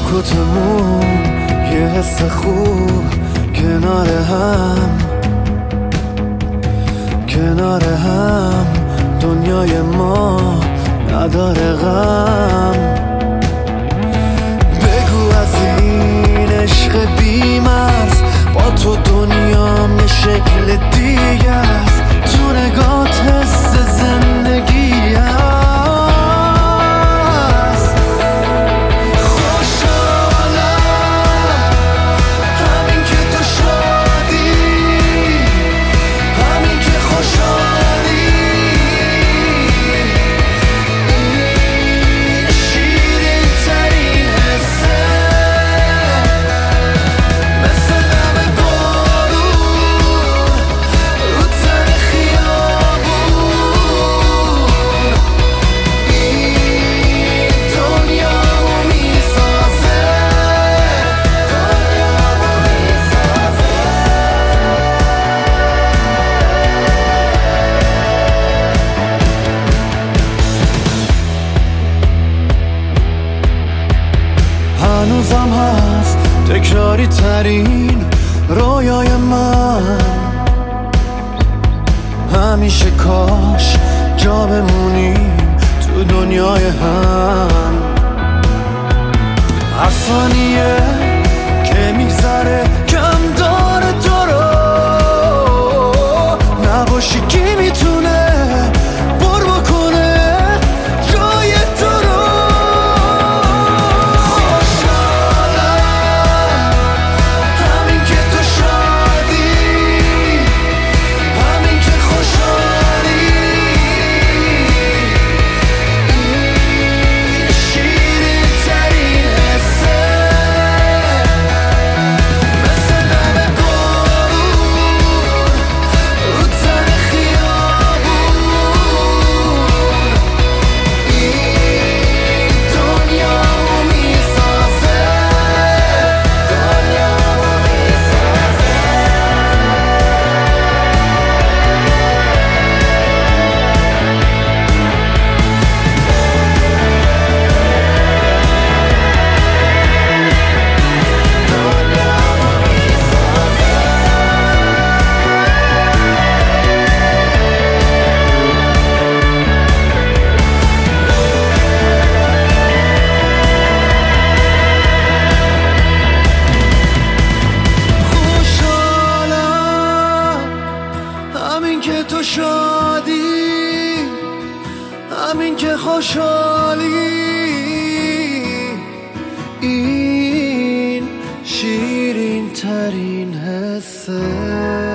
سکوتمون یه حس خوب کنار هم دنیای ما نداره غم. بگو از این عشق بی‌مرز با تو دنیام یه شکل دیگه است، تو نگات حس زندگی است. خوشحالم همین که تو شادی، همین که خوشحالی، این شیرین ترین حسه، مثل دم بارون رو تن خیابون، این دنیامو میسازه، دنیامو میسازه. هنوزم هست تکراری ترین رویای من، همیشه کاش جا بمونیم تو دنیای هم. هر ثانیه که میگذره کم داره تو رو، نباشی کی میتونه پر بکنه جای تو رو. خوشحالم همین که تو شادی، همین که خوشحالی، این شیرین ترین حسه، مثل دم بارون رو تن خیابون، این دنیامو میسازه، دنیامو میسازه. خوشحالم همین که تو شادی، همین که خوشحالی، این شیرین ترین حسه.